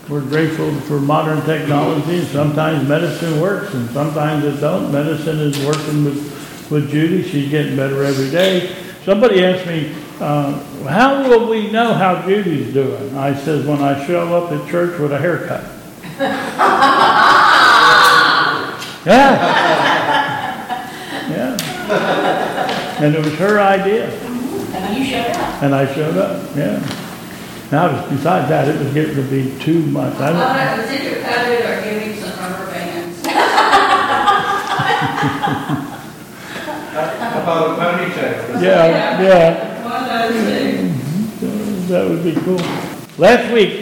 we're grateful for modern technology. Sometimes medicine works and sometimes it don't. Medicine is working with Judy. She's getting better every day. Somebody asked me, how will we know how Judy's doing? I says, when I show up at church with a haircut. Yeah. Yeah. And it was her idea. And you showed up. And I showed up, yeah. Now, besides that, it was getting to be too much. I was either cut it or give me some rubber bands. How about a ponytail? Yeah. One of those things. That would be cool. Last week,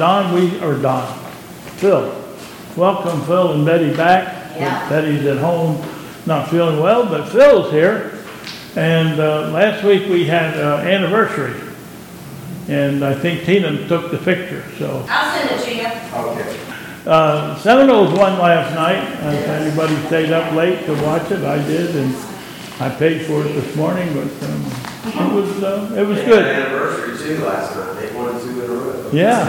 Phil. Welcome Phil and Betty back. Yeah. Betty's at home, not feeling well, but Phil's here. And last week we had anniversary. And I think Tina took the picture, so. I'll send it to you. Okay. Seminoles won last night. If anybody stayed up late to watch it, I did, and I paid for it this morning, but it was They good. had an anniversary too last night. They won 2 in a row. Yeah.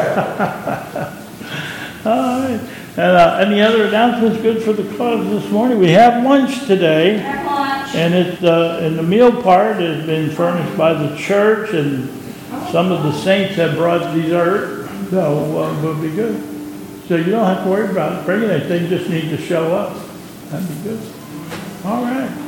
All right. And any other announcements good for the cause this morning? We have lunch today, Have lunch. and it's and the meal part has been furnished by the church, and some of the saints have brought dessert, so it'll be good. So you don't have to worry about bringing anything; just need to show up. That'd be good. All right.